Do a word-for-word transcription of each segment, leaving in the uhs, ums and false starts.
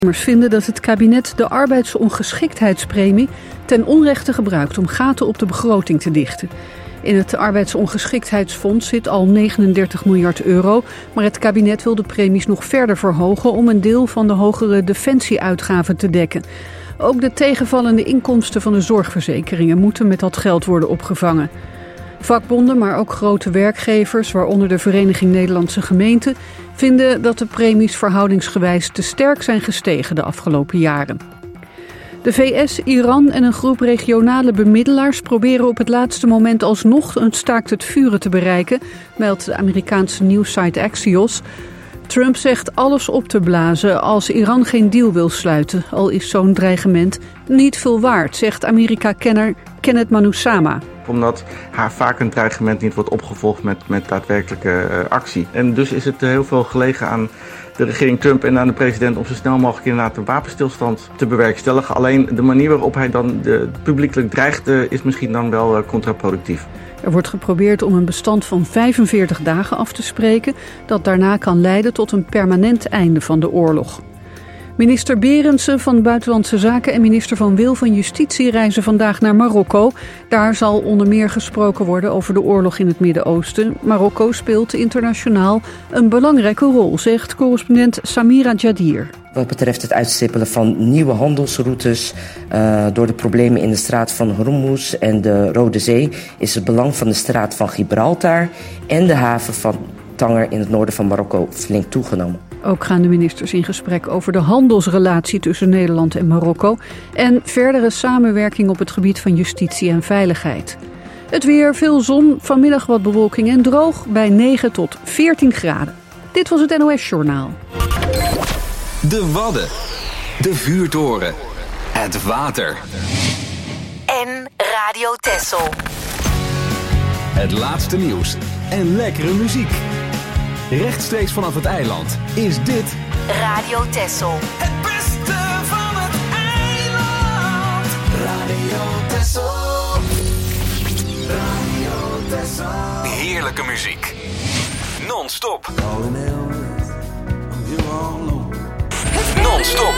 vinden dat het kabinet de arbeidsongeschiktheidspremie ten onrechte gebruikt om gaten op de begroting te dichten. In het arbeidsongeschiktheidsfonds zit al negenendertig miljard euro, maar het kabinet wil de premies nog verder verhogen om een deel van de hogere defensieuitgaven te dekken. Ook de tegenvallende inkomsten van de zorgverzekeringen moeten met dat geld worden opgevangen. Vakbonden, maar ook grote werkgevers, waaronder de Vereniging Nederlandse Gemeenten, vinden dat de premies verhoudingsgewijs te sterk zijn gestegen de afgelopen jaren. De V S, Iran en een groep regionale bemiddelaars proberen op het laatste moment alsnog een staakt het vuren te bereiken, meldt de Amerikaanse nieuwssite Axios. Trump zegt alles op te blazen als Iran geen deal wil sluiten, al is zo'n dreigement niet veel waard, zegt Amerika-kenner Kenneth Manusama. Omdat haar vaak een dreigement niet wordt opgevolgd met, met daadwerkelijke uh, actie. En dus is het uh, heel veel gelegen aan de regering Trump en aan de president om zo snel mogelijk inderdaad een wapenstilstand te bewerkstelligen. Alleen de manier waarop hij dan de, publiekelijk dreigt uh, is misschien dan wel uh, contraproductief. Er wordt geprobeerd om een bestand van vijfenveertig dagen af te spreken, dat daarna kan leiden tot een permanent einde van de oorlog. Minister Berendsen van Buitenlandse Zaken en minister Van Wil van Justitie reizen vandaag naar Marokko. Daar zal onder meer gesproken worden over de oorlog in het Midden-Oosten. Marokko speelt internationaal een belangrijke rol, zegt correspondent Samira Jadir. Wat betreft het uitstippelen van nieuwe handelsroutes uh, door de problemen in de straat van Hormuz en de Rode Zee is het belang van de straat van Gibraltar en de haven van Tanger in het noorden van Marokko flink toegenomen. Ook gaan de ministers in gesprek over de handelsrelatie tussen Nederland en Marokko en verdere samenwerking op het gebied van justitie en veiligheid. Het weer, veel zon, vanmiddag wat bewolking en droog bij negen tot veertien graden. Dit was het N O S Journaal. De Wadden, de vuurtoren, het water en Radio Texel. Het laatste nieuws en lekkere muziek. Rechtstreeks vanaf het eiland is dit Radio Texel. Het beste van het eiland. Radio Texel. Radio Texel. Heerlijke muziek. Non-stop. Non-stop.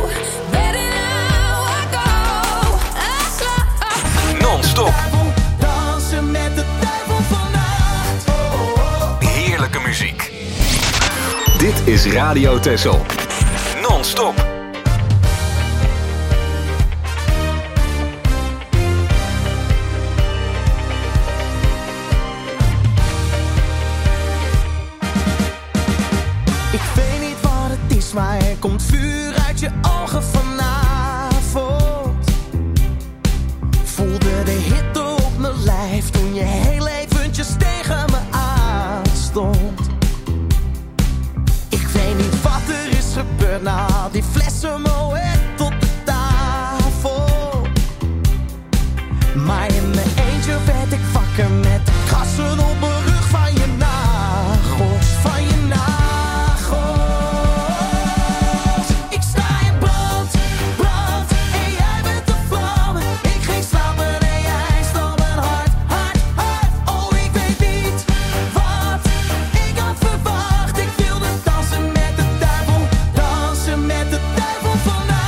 Non-stop. Dansen met de duivel vannacht. Heerlijke muziek. Dit is Radio Texel. Non-stop. Ik weet niet wat het is, maar er komt vuur uit je ogen vanavond. Voelde de hitte op mijn lijf toen je heel eventjes tegen me aanstond. Ik weet niet wat er is gebeurd na al die flessen moet op de tafel. Maar in mijn eentje werd ik wakker met krassen op mijn rug van je nagels, van je nagels. Ik sta in brand, brand en jij bent de vlam. Ik ging slapen en jij stal mijn hart, hart, hart. Oh, ik weet niet wat ik had verwacht. Ik wilde dansen met de duivel, dansen met de duivel vannacht.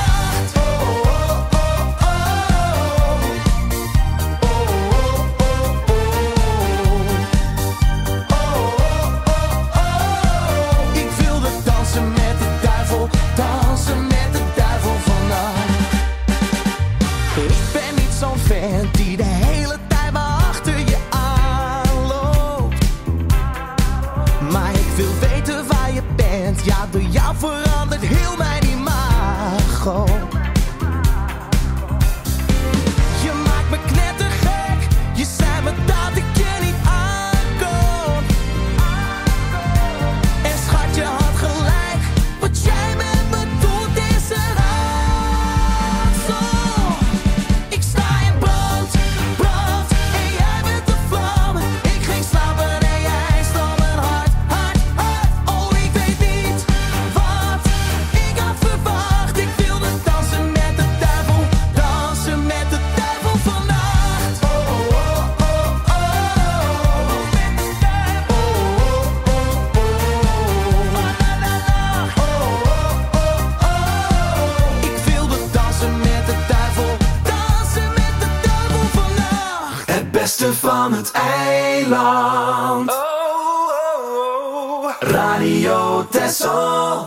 beste van het eiland. Oh, oh, oh. Radio Texel.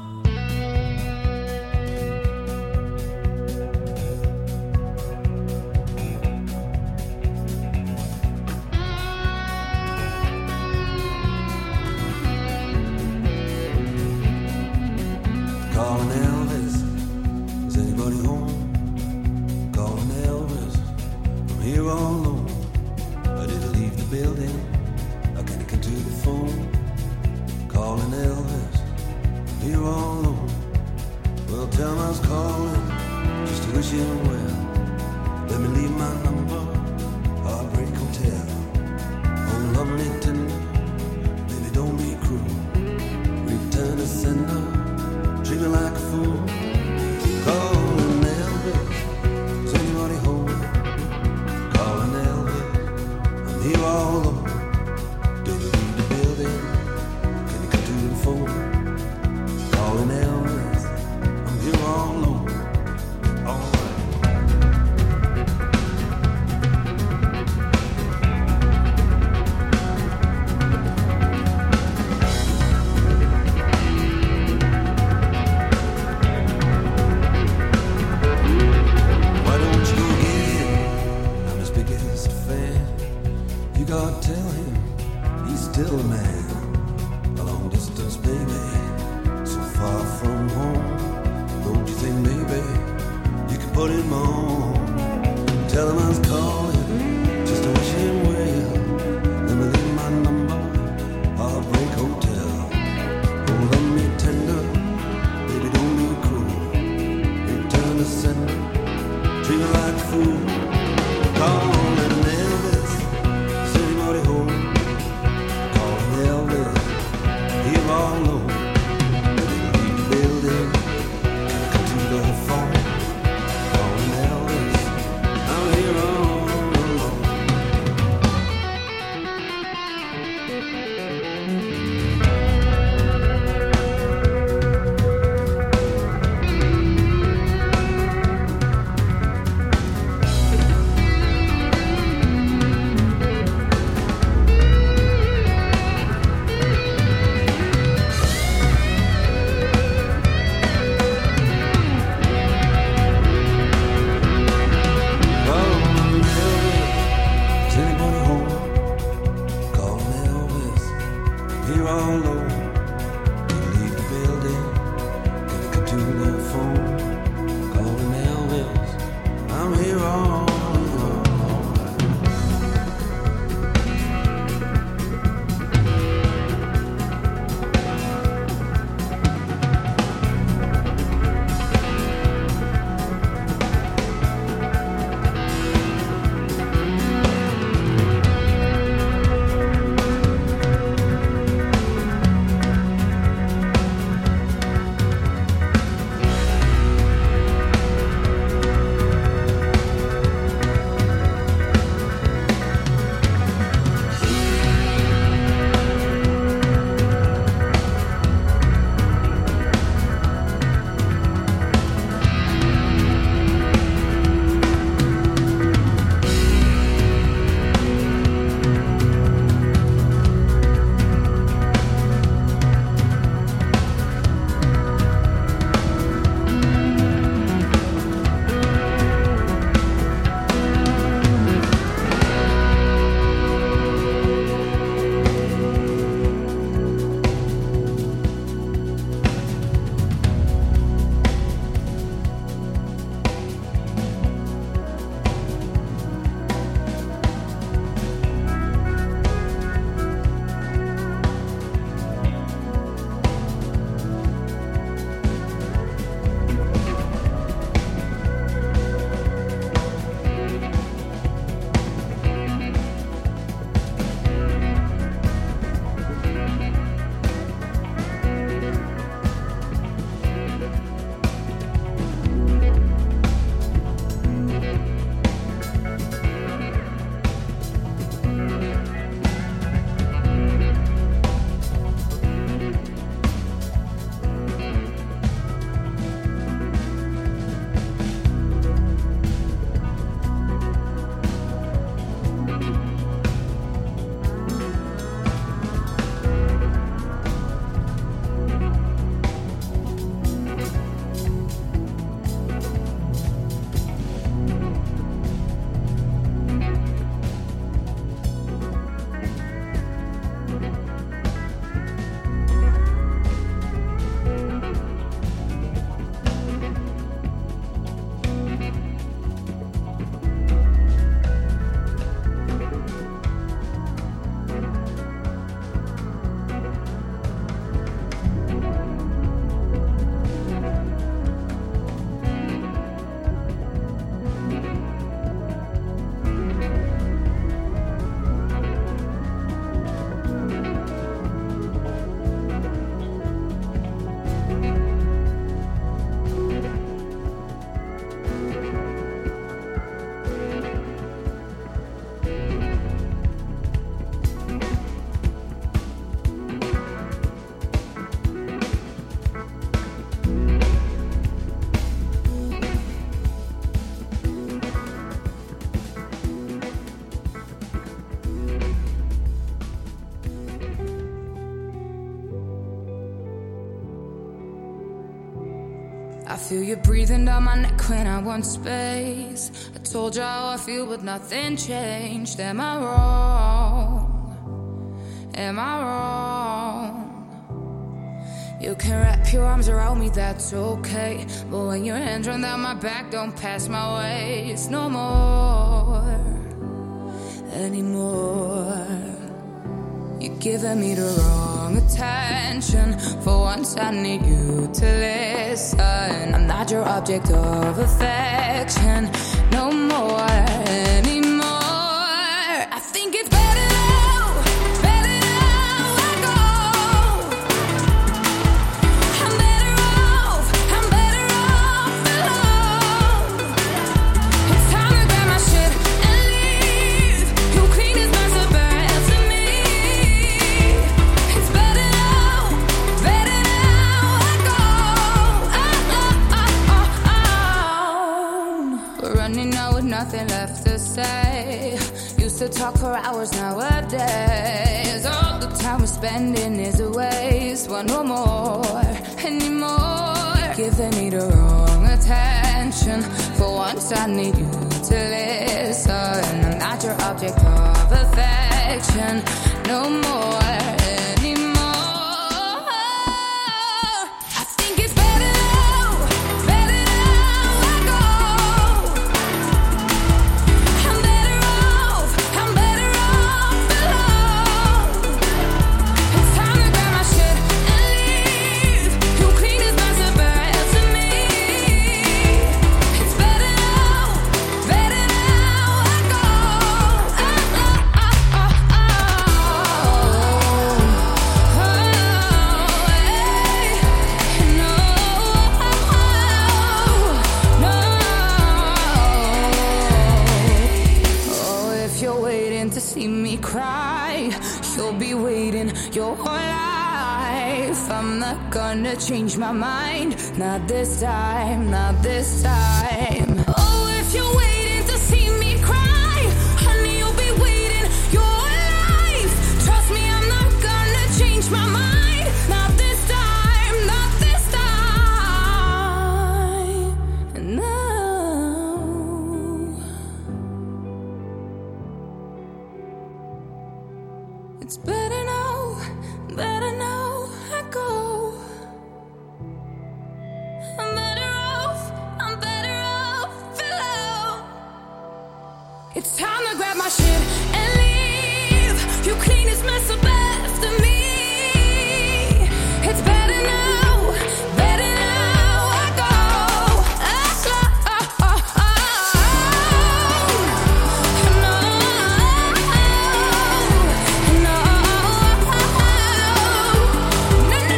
Calling Elvis, is anybody home? Calling Elvis, I'm here all alone. I didn't leave the building, I can't get to the phone. Calling Elvis, I'm here all alone. Well, tell him I was calling, just to wish him well. Let me leave my number, Heartbreak Hotel. Oh, lovely tender, baby don't be cruel. Return to sender, treat me like a fool. Calling Elvis, is anybody home? Calling Elvis, I'm here all alone. Don't you leave the building, can you come to the phone? Calling Elvis, I'm here all alone. All right. Why don't you go get him? I'm his biggest fan. You gotta tell him he's still a man. A long distance baby, so far from home. Don't you think maybe you could put him on? Tell him I was calling just to wish him well. Let me leave my number, Heartbreak Hotel. Oh, love me tender, baby don't be cruel. Return to sender, treat me like a fool. Calling Elvis, is anybody home? Calling Elvis, here all alone. Leave the building, come to the phone. Calling Elvis, I'm here all alone. feel you breathing down my neck when I want space. I told you how I feel, but nothing changed. Am I wrong? Am I wrong? You can wrap your arms around me, that's okay. But when your hands run down my back, don't pass my waist no more, anymore. You're giving me the wrong attention. For once I need you to listen. I'm not your object of affection no more, anymore. I think it's better now, better now I go. I'm better off, I'm better off alone. It's time to grab my shit and leave. You clean this mess up after me. It's better now, better now I go. Oh, oh, oh, oh. We're running out with nothing left to say. Used to talk for hours nowadays. All the time we're spending is a waste. Want no more, anymore. Giving me the wrong attention. For once I need you to listen. I'm not your object of affection no more, anymore. I think it's better now, better now I go. I'm better off, I'm better off alone. It's time to grab my shit and leave. You clean this mess up after me. It's better now, better now I go. Oh, oh, oh, oh, oh. Oh, hey. No, no. Oh, if you're waiting to see me cry, you'll be waiting your whole life. I'm not gonna change my mind. Not this time, not this time. Oh, if you're waiting to see me cry, honey, you'll be waiting your whole life. Trust me, I'm not gonna change my mind. Not this time, not this time. No. It's better now, better now I go. I'm better off, I'm better off alone. It's time to grab my shit and leave. You clean this mess up after me. It's better now, better now I go. Oh, oh, oh, oh. No, no, no, no,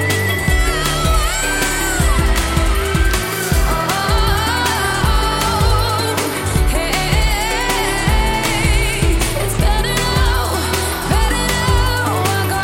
it's better now, better now I go.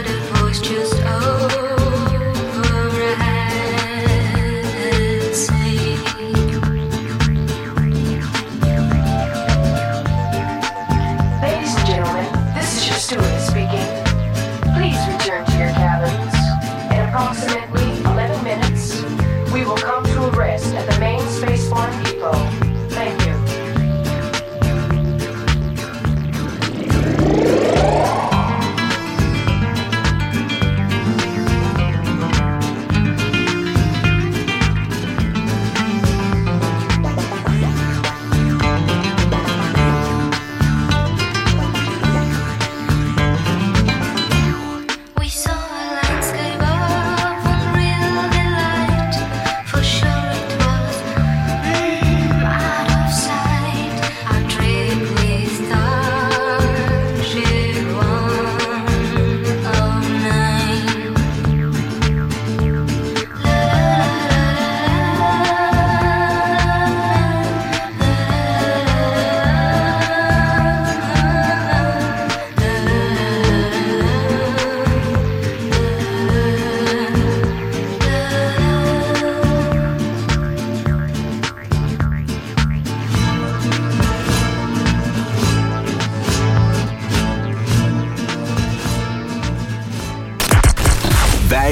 Just overhead, say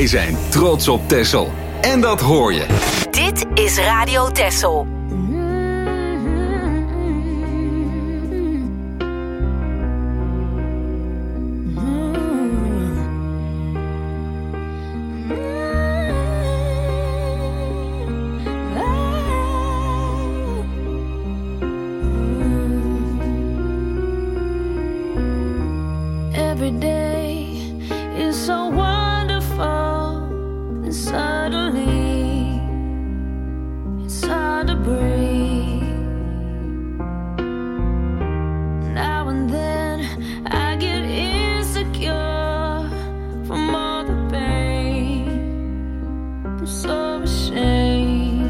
Wij zijn trots op Texel. En dat hoor je. Dit is Radio Texel. Every day is so wonderful, and suddenly it's hard to breathe. Now and then I get insecure from all the pain. I'm so ashamed.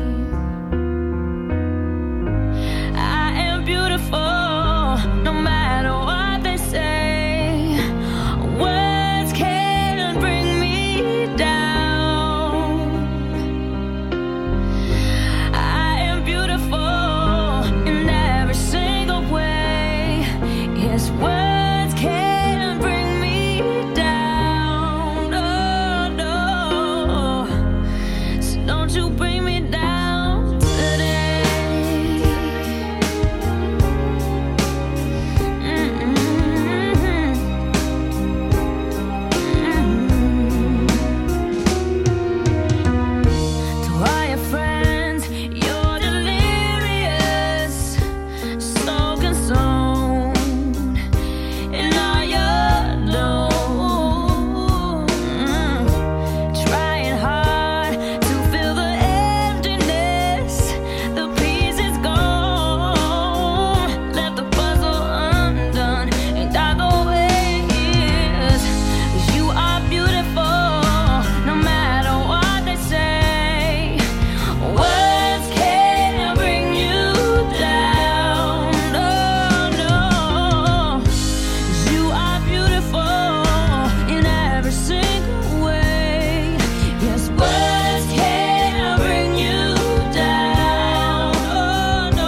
I am beautiful, no matter what they say. Words can't bring me down. I am beautiful in every single way. Yes, words can't bring me down. Oh, no. So don't you bring me down today. Mm-mm. To all your friends, you're delirious, so consumed in all your doom. Trying hard to fill the emptiness, the peace is gone. Left the puzzle undone and got the way it is. 'Cause you are beautiful, no matter what they say. Words can't bring you down. No, no. 'Cause you are beautiful in every single way. Yes, words can't bring you down. Oh, no.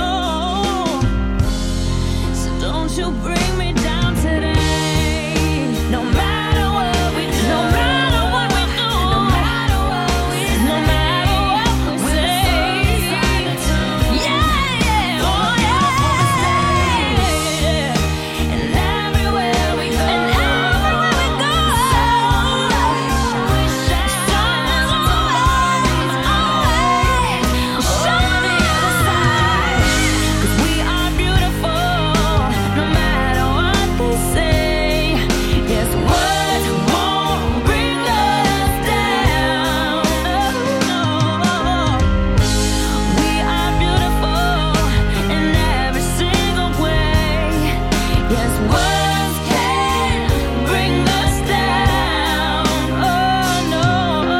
So don't you bring me down today. No matter what we do, no matter what we do, no matter what we do, no matter what we say. Yeah, yeah, oh yeah. And everywhere we go, and everywhere we go, we shine always, always on the other side. 'Cause we are beautiful, no matter what they say. Yes, words won't bring us down. No, we are beautiful in every single way. Yes, words can't bring us down. Oh no,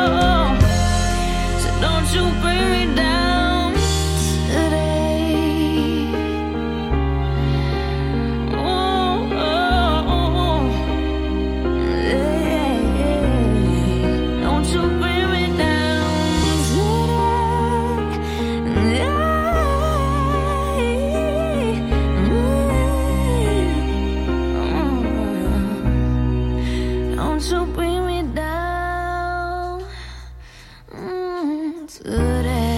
so don't you bring me down today. Oh, oh, oh. Yeah, yeah. Don't you bring me down today. Yeah. Don't you bring me down mm, today.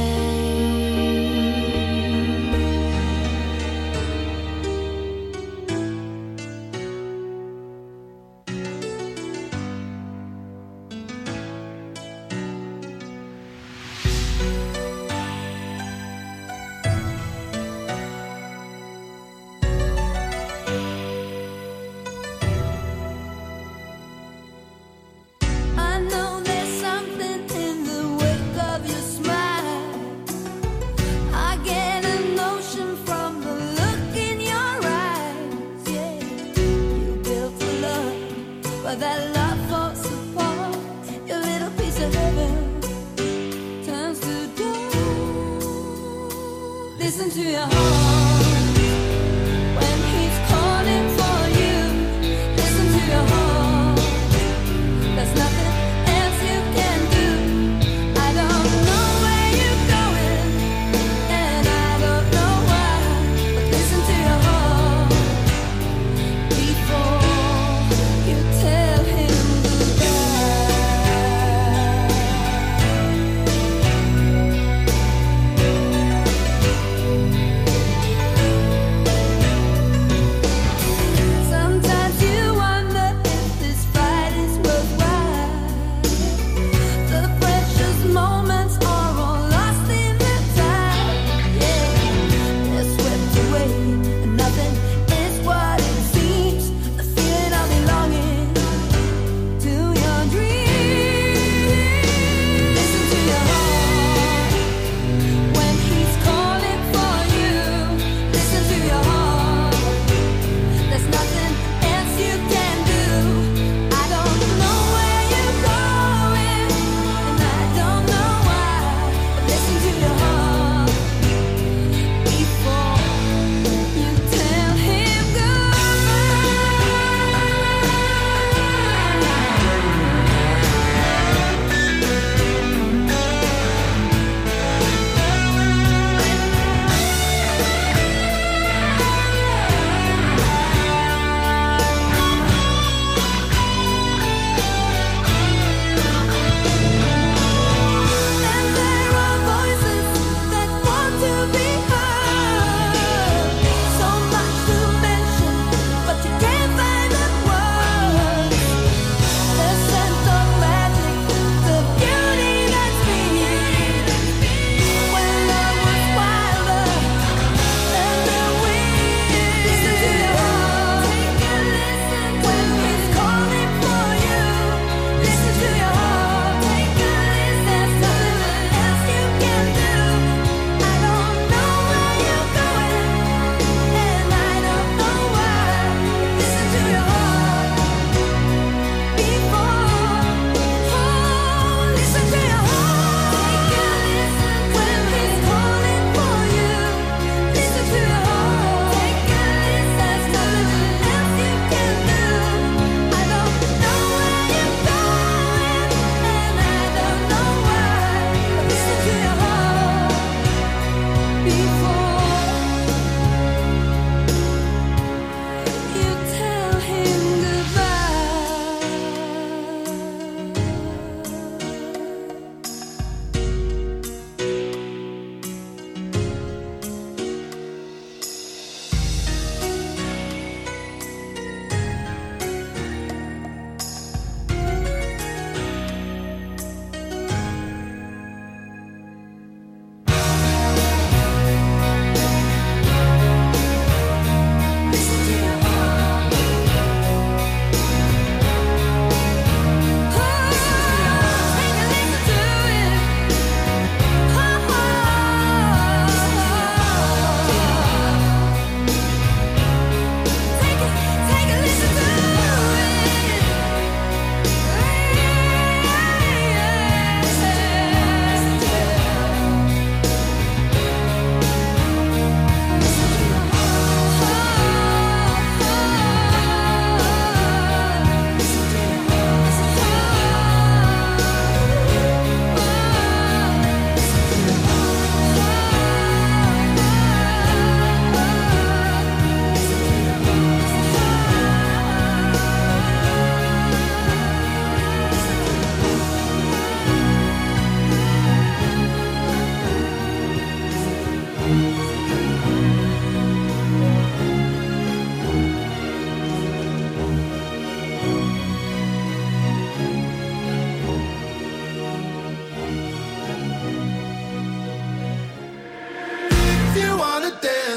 I know there's something in the wake of your smile. I get a notion from the look in your eyes. Yeah, you built a love, but that love falls apart. Your little piece of heaven turns to dust. Listen to your heart when he's calling for you. Listen to your heart. There's nothing else you can do. I don't know where you're going, and I don't know why. But listen to your heart before you tell him goodbye.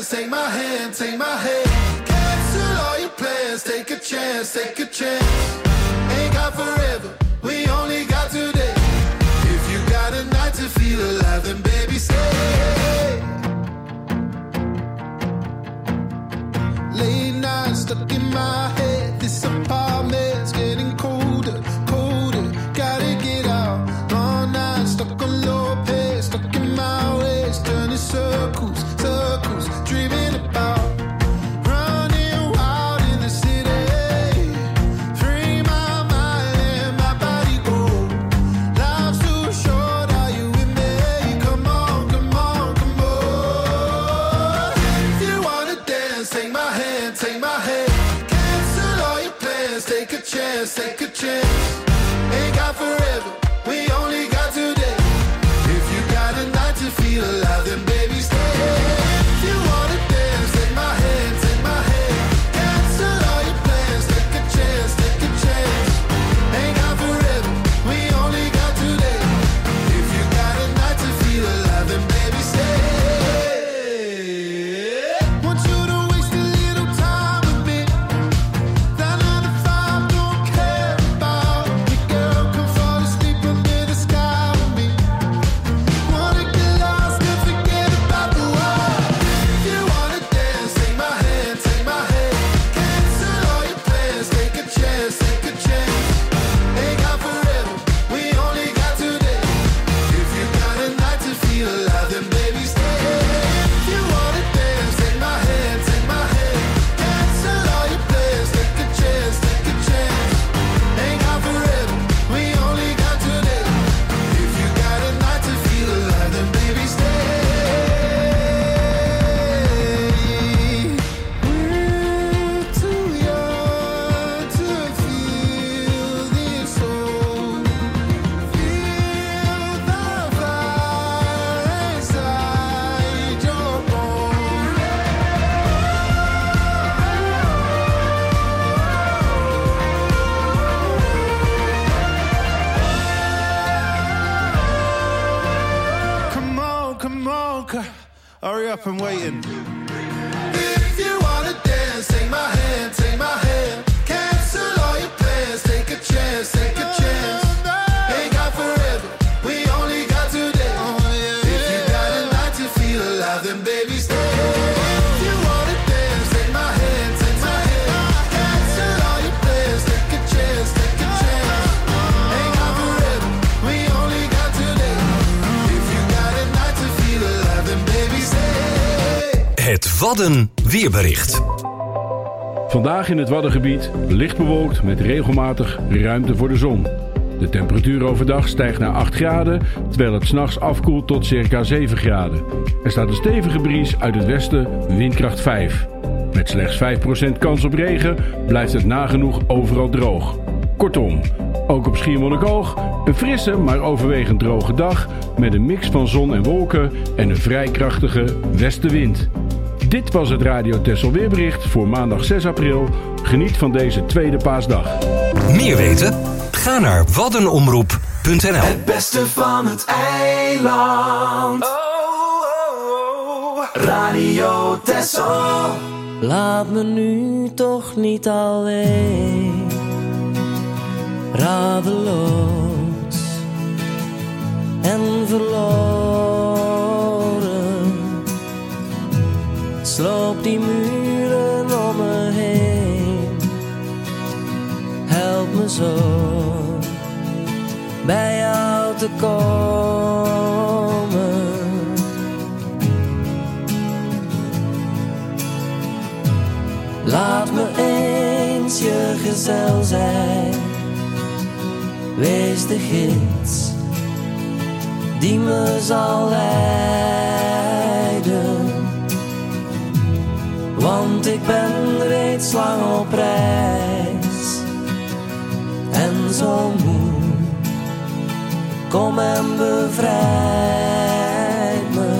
dance, take my hand, take my hand. Cancel all your plans, take a chance, take a chance. Ain't got forever, we only got today. If you got a night to feel alive, then baby stay. Late night stuck in my head, this apartment's getting colder, colder. Gotta get out, all night stuck on low pace, stuck in my ways, turning circles, circles, dreaming about. Take a chance, ain't got forever, we only got today. If you got a night to feel alive, then baby stay. If you wanna dance, take my hand, take my hand. Cancel all your plans, take a chance, take a chance. Ain't got forever, we only got today. If you got a night to feel alive, then baby stay. Want you to waste a little time with me. That nine to five don't care about me, girl. Come fall asleep under the sky with me. Wanna get lost and forget about the world. If you wanna dance, take my hand, take my hand. Cancel all your plans, take a chance, take a chance. Ain't got forever, we only got today. If you got a night to feel alive, then baby stay. If you wanna dance, take my hand, take my hand. Cancel all your plans, take a chance, take a chance. Ain't got forever, we only got today. If you got a night to feel alive, then baby stay. We're too young to feel this soul. Feel the fire inside your bones. Come on, come on, c- hurry up, I'm waiting. If you wanna dance, take my hand, take my hand. Cancel all your plans, take a chance, take a chance. Ain't got forever, we only got today. If you got a night to feel alive, then baby stay. If you wanna dance, take my hand, take my hand. Cancel all your plans, take a chance, take a chance. Ain't got forever, we only got today. If you got a night to feel alive, then baby stay. Het Wadden weerbericht. Vandaag in het Waddengebied licht bewolkt met regelmatig ruimte voor de zon. De temperatuur overdag stijgt naar acht graden, terwijl het 's nachts afkoelt tot circa zeven graden. Er staat een stevige bries uit het westen, windkracht vijf. Met slechts vijf procent kans op regen blijft het nagenoeg overal droog. Kortom, ook op Schiermonnikoog een frisse maar overwegend droge dag met een mix van zon en wolken en een vrij krachtige westenwind. Dit was het Radio Texel weerbericht voor maandag zes april. Geniet van deze tweede paasdag. Meer weten? Ga naar waddenomroep punt n l. Het beste van het eiland. Oh, oh, oh. Radio Texel. Laat me nu toch niet alleen, radeloos en verloren. Sloop die muren om me heen, help me zo bij jou te komen. Laat me eens je gezel zijn, wees de gids die me zal leiden. Want ik ben reeds lang op reis en zo moe. Kom en bevrijd me.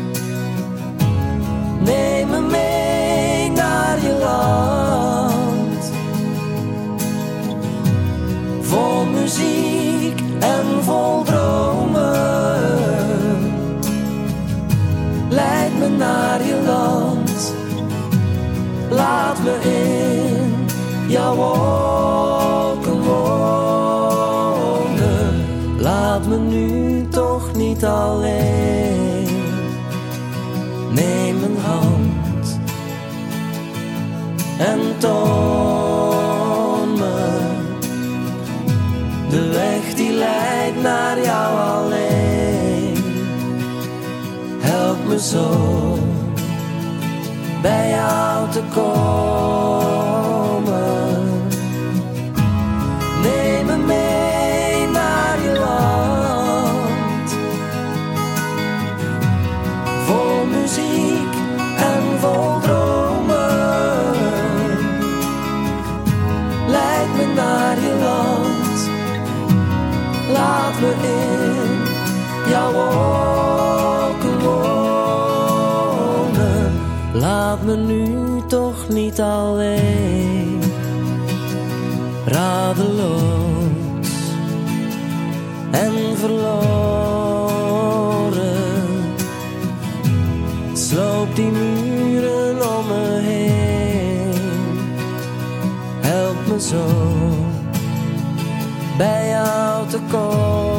Neem me mee naar je land, vol muziek en vol dromen. Leid me naar je land, Laat me in jouw wolken wonen. Laat me nu toch niet alleen. Neem mijn hand en toon me de weg die leidt naar jou alleen. Help me zo bij jou te komen. Neem me mee naar je land, vol muziek en vol dromen. Leid me naar je land, laat me in jouw wolken wonen. Laat me nu toch niet alleen, radeloos en verloren. Sloop die muren om me heen. Help me zo bij jou te komen.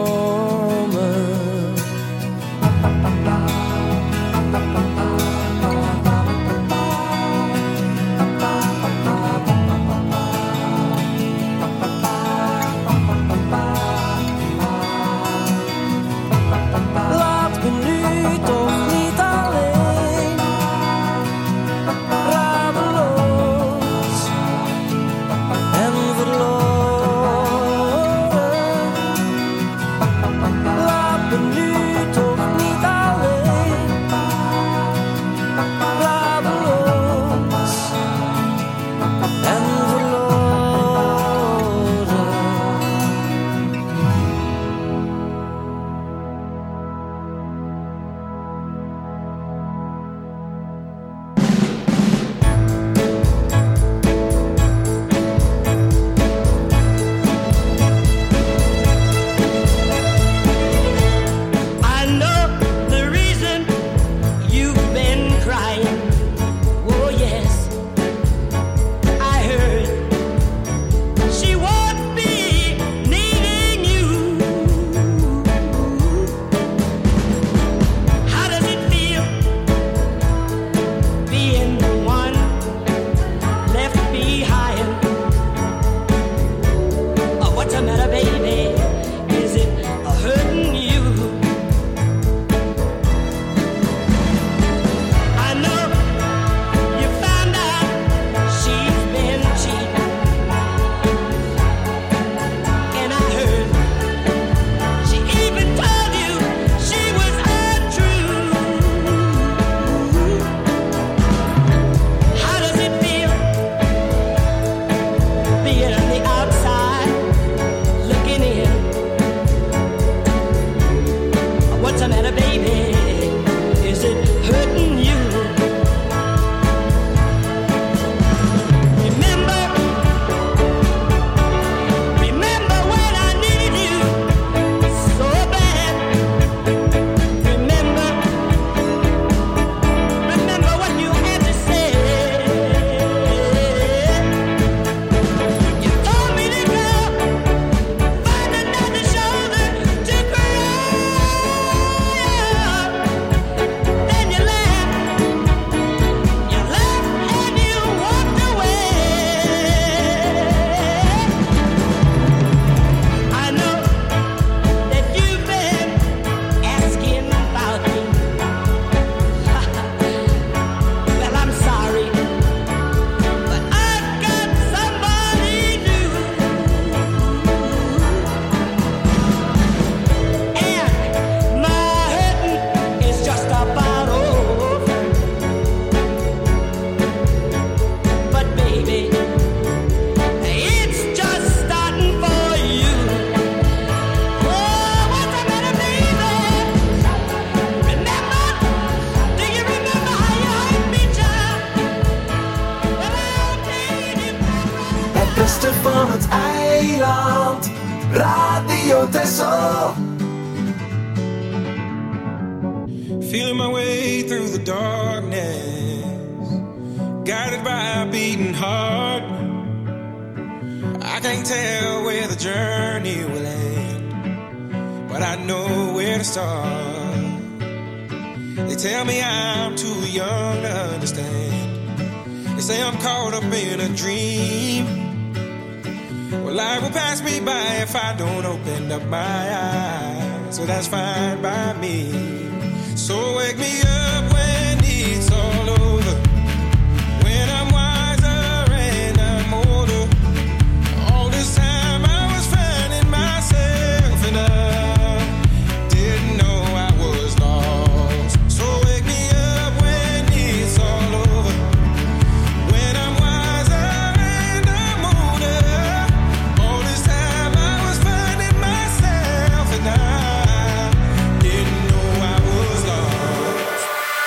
beste van het eiland, Radio Texel. Feeling my way through the darkness, can't tell where the journey will end, but I know where to start. They tell me I'm too young to understand. They say I'm caught up in a dream. Well, life will pass me by if I don't open up my eyes. So that's fine by me. So wake me up when it's all over, when I'm wiser and I'm older. All this time I was finding myself and I didn't know I was lost. So wake me up when it's all over, when I'm wiser and I'm older. All this time I was finding myself and I didn't know I was lost.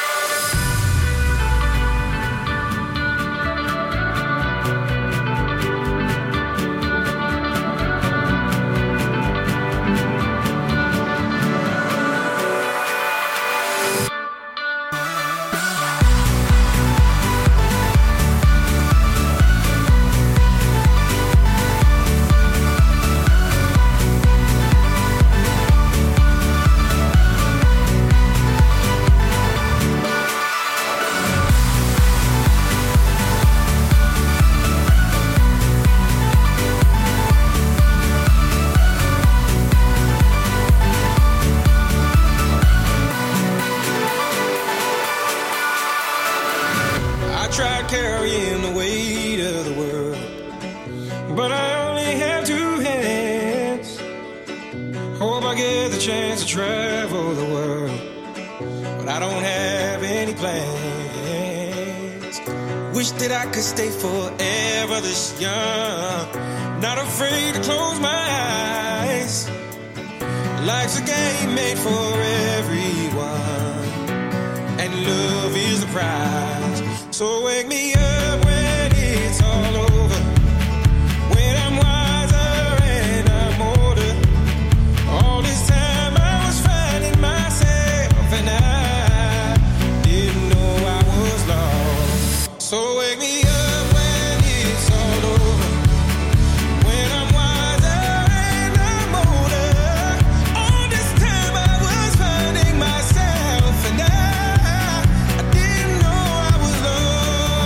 I tried carrying the weight of the world, but I only have two hands. Hope I get the chance to travel the world, but I don't have any plans. Wish that I could stay forever this young, not afraid to close my eyes. Life's a game made for everyone, and love is the prize. So wake me up when it's all over, when I'm wiser and I'm older. All this time I was finding myself and I didn't know I was lost. So wake me up when it's all over, when I'm wiser and I'm older. All this time I was finding myself and I, I didn't know I was lost.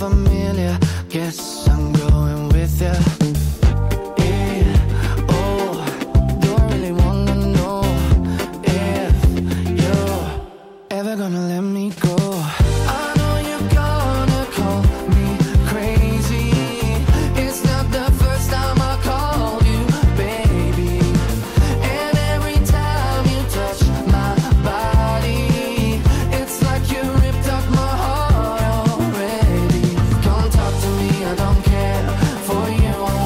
familiar. Guess I'm going with ya. Yeah, oh, do I really wanna know if you're ever gonna let me go? I know you're gonna call me crazy. It's not the first time I called you baby. And every time you touch my body, it's like you ripped up my heart already. Come talk to me, I don't care. For you I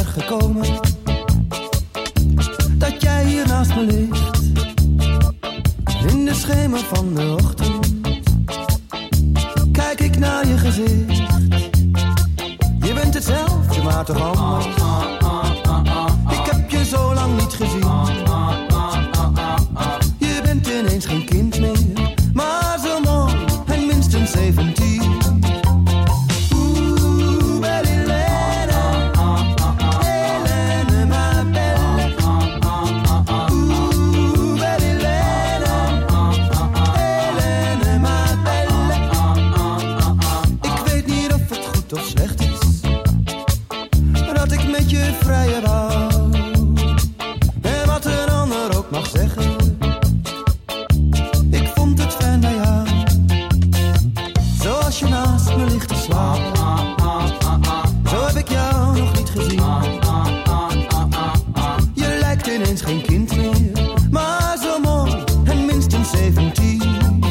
gekomen dat jij hier naast me ligt. In de schemer van de ochtend kijk ik naar je gezicht. Je bent hetzelfde, maar toch anders. Ik heb je zo lang niet gezien. Je bent ineens geen kind meer, maar zo mooi en minstens zeventien. Oeh, belle Helene, Helene, ma belle. Oeh, belle Helene, Helene, ma belle. Ik weet niet of het goed of slecht is dat ik met je vrije wou. En wat een ander ook mag zeggen, ik vond het fijn bij jou. Zoals je naast me ligt te slapen, zo heb ik jou nog niet gezien. Je lijkt ineens geen kind meer, maar zo mooi en minstens zeventien.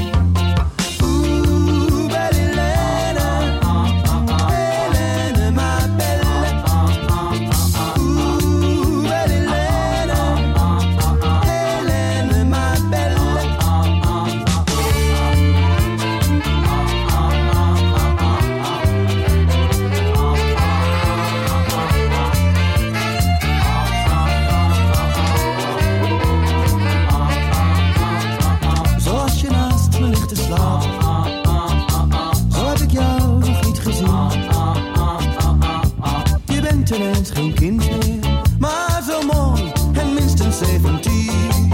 Oeh, belle Helene, Helene, ma belle. Oeh, belle Helene, Helene, ma belle. Zoals je naast me ligt te slapen, zo heb ik jou nog niet gezien. Je bent ineens geen kind meer, maar zo mooi en minstens zeventien.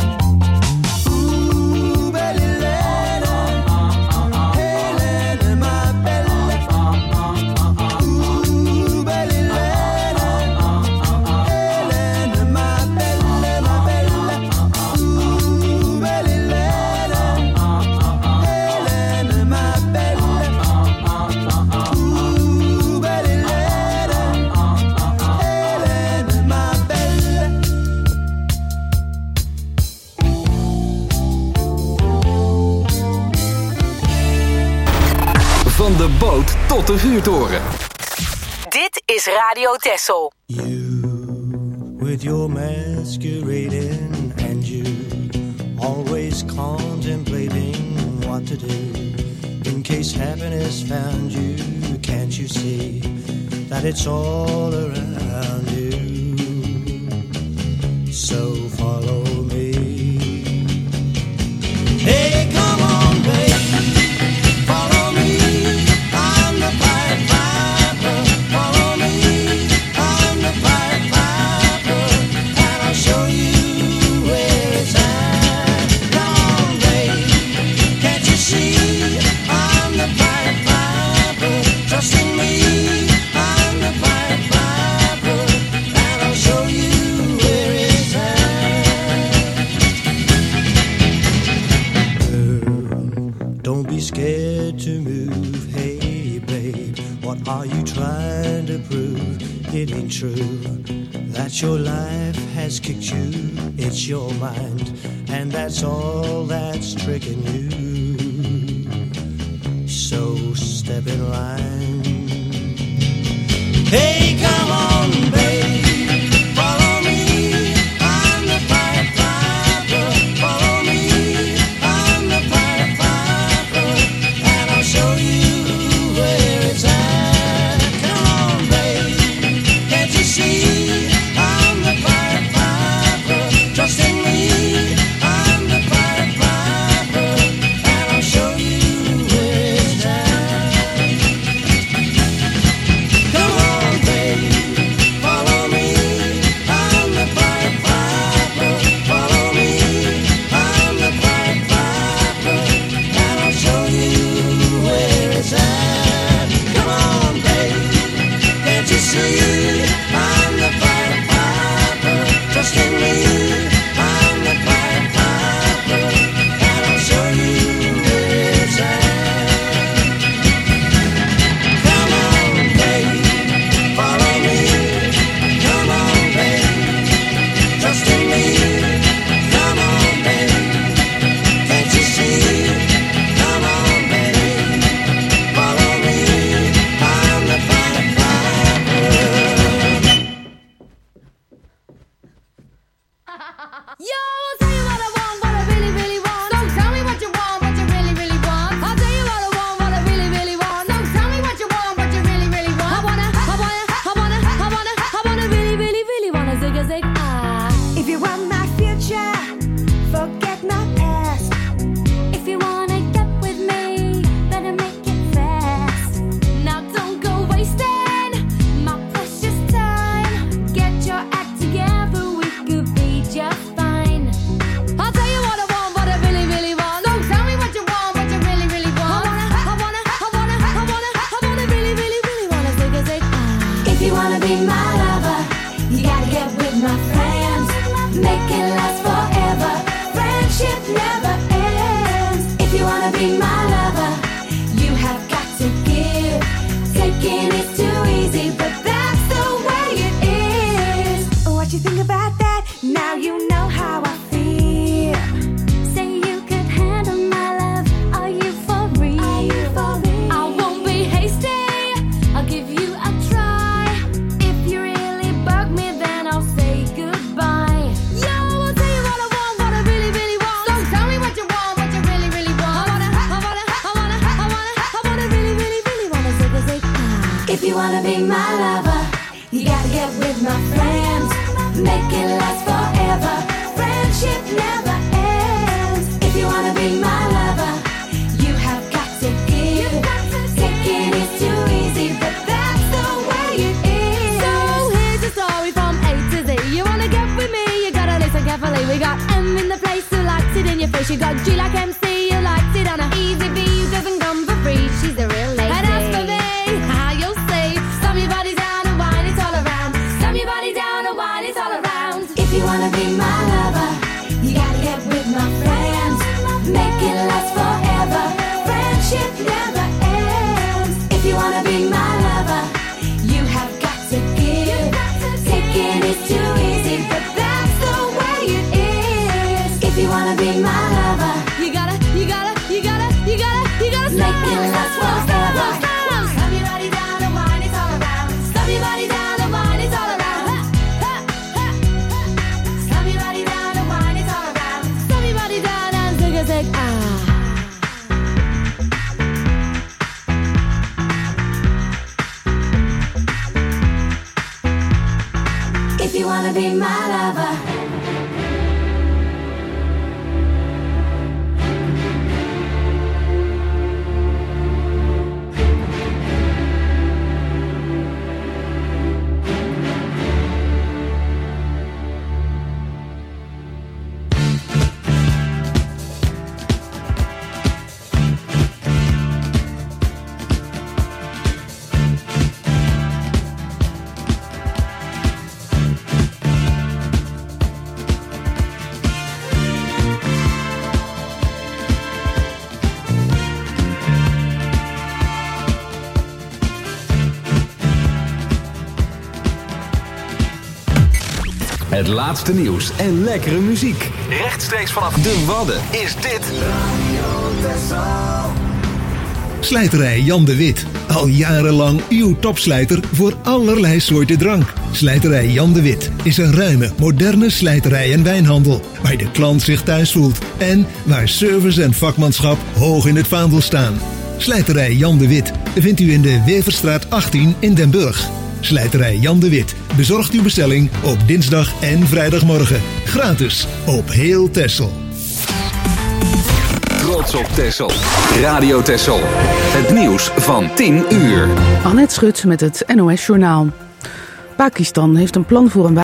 Oeh, belle Helene, Helene, ma belle. Oeh, belle Helene, Helene, ma belle, ma belle. Oeh, belle Helene, Helene, ma belle. Oeh, belle Helene, Helene, ma belle. Van de boot tot de vuurtoren. Dit is Radio Texel. With your masquerading and you always contemplating what to do in case happiness found you. Can't you see that it's all around you? So follow me. Hey, come on, baby. Follow me. I'm the Pied Piper. Follow me. I'm the Pied Piper. And I'll show you where it's at. Come on, baby. Can't you see? I'm the Pied Piper. Trust in me. I'm the Pied Piper. And I'll show you where it's at. Girl, don't be scared to move. Hey, babe, what are you trying to prove? It ain't true that your life has kicked you. It's your mind, and that's all that's tricking you. So step in line. Hey, come on, babe. Follow me. I'm the Pied Piper. Follow me. I'm the Pied Piper. And I'll show you where it's at. Come on, babe. Can't you see? I'm the Pied Piper. Trust in me. I'm the Pied Piper. And I'll show you where it's at. Come on, babe. Follow me. Yo, I'll tell you what I want, what I really, really want. So tell me what you want, what you really, really want. I'll tell you what I want, what I really, really want. So tell me what you want, what you really, really want. I wanna, I wanna, I wanna, I wanna, I wanna really, really, really wanna zig a zig ah. If you want my future, forget my past. If you wanna get with me, better make it fast. Now don't go wasting my precious time. Get your act together, we could be just fine. I'll tell you what I want, what I really, really want. So tell me what you want, what you really, really want. I wanna, I wanna, I wanna, I wanna, I wanna really, really, really wanna zig a zig ah. If you wanna be my lover, you gotta get with my friends. Make it last forever. Friendship never ends. If you wanna be my lover, you have got to give. Taking is too easy, but that's the way it is. What you think about that? Now you know how I feel. Say you could handle my love. Are you for real? Are you for real? I won't be hasty. I'll give you a try. If you really bug me, then I'll say goodbye. Yo, I'll tell you what I want, what I really, really want. So tell me what you want, what you really, really want. I wanna, I wanna, I wanna, I wanna, I wanna really, really, really wanna zig a zig ah. If you wanna be my lover, you gotta get with my friends. Make it last forever. Friendship never ends. If you wanna be my lover, you have got to give. Taking is too easy, but that's the way it is. So here's the story from A to Z. You wanna get with me, you gotta listen carefully. We got M in the place who likes it in your face. You got G like M C, who likes it on a easy B, who doesn't come for free. She's a real lady. And as for me, how you'll see, slam your body down and wine it all around. Slam your body down and wine it all around. If you wanna be my lover, you gotta get with my friends. Make it last forever. Friendship never ends. If you wanna be my lover, you have got to give. Taking is too easy, but that's the way it is. If you wanna be my lover, You gotta, you gotta, you gotta, you gotta, you gotta make it last forever. Slam your body down and wine it all around. Slam your body down and wine it all around. Ha, ha, ha, ha. Slam your body down and wine it all around. Slam your body down and zig a zig ah. If you wanna be my lover. Het laatste nieuws en lekkere muziek. Rechtstreeks vanaf de Wadden is dit Slijterij Jan de Wit. Al jarenlang uw topslijter voor allerlei soorten drank. Slijterij Jan de Wit is een ruime, moderne slijterij en wijnhandel. Waar de klant zich thuis voelt. En waar service en vakmanschap hoog in het vaandel staan. Slijterij Jan de Wit vindt u in de Weverstraat achttien in Den Burg. Slijterij Jan de Wit bezorgt uw bestelling op dinsdag en vrijdagmorgen. Gratis op heel Texel. Trots op Texel. Radio Texel. Het nieuws van tien uur. Annette Schut met het N O S Journaal. Pakistan heeft een plan voor een